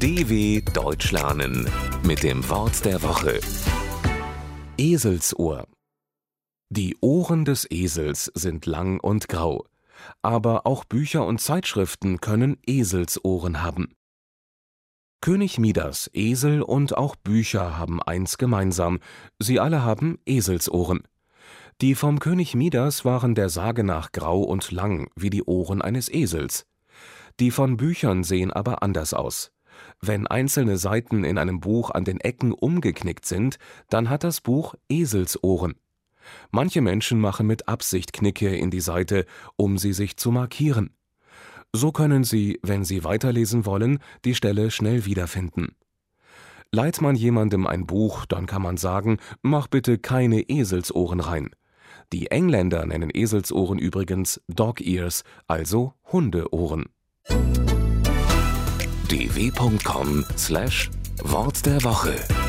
DW Deutsch lernen mit dem Wort der Woche. Eselsohr. Die Ohren des Esels sind lang und grau, aber auch Bücher und Zeitschriften können Eselsohren haben. König Midas, Esel und auch Bücher haben eins gemeinsam: sie alle haben Eselsohren. Die vom König Midas waren der Sage nach grau und lang wie die Ohren eines Esels. Die von Büchern sehen aber anders aus. Wenn einzelne Seiten in einem Buch an den Ecken umgeknickt sind, dann hat das Buch Eselsohren. Manche Menschen machen mit Absicht Knicke in die Seite, um sie sich zu markieren. So können sie, wenn sie weiterlesen wollen, die Stelle schnell wiederfinden. Leiht man jemandem ein Buch, dann kann man sagen: mach bitte keine Eselsohren rein. Die Engländer nennen Eselsohren übrigens Dog Ears, also Hundeohren. dw.com/Wort der Woche